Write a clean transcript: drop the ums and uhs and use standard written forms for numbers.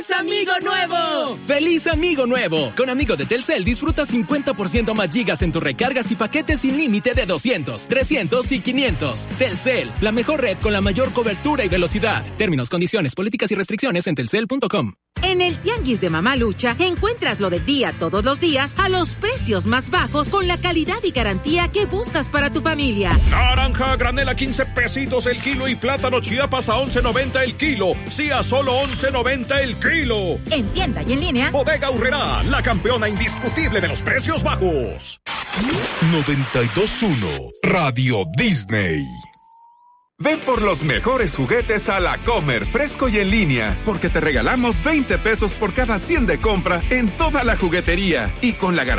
¡Amigo nuevo! ¡Feliz Amigo Nuevo! Con Amigo de Telcel disfruta 50% más gigas en tus recargas y paquetes sin límite de 200, 300 y 500. Telcel, la mejor red con la mayor cobertura y velocidad. Términos, condiciones, políticas y restricciones en telcel.com. En el Tianguis de Mamá Lucha encuentras lo del día todos los días a los precios más bajos con la calidad y garantía que buscas para tu familia. Naranja granela 15 pesitos el kilo y plátano Chiapas a 11.90 el kilo. Sí, a solo 11.90 el kilo. En tienda y en línea. Bodega Aurrerá, la campeona indiscutible de los precios bajos. 92.1 Radio Disney. Ven por los mejores juguetes a La Comer, fresco y en línea, porque te regalamos 20 pesos por cada 100 de compra en toda la juguetería y con la garantía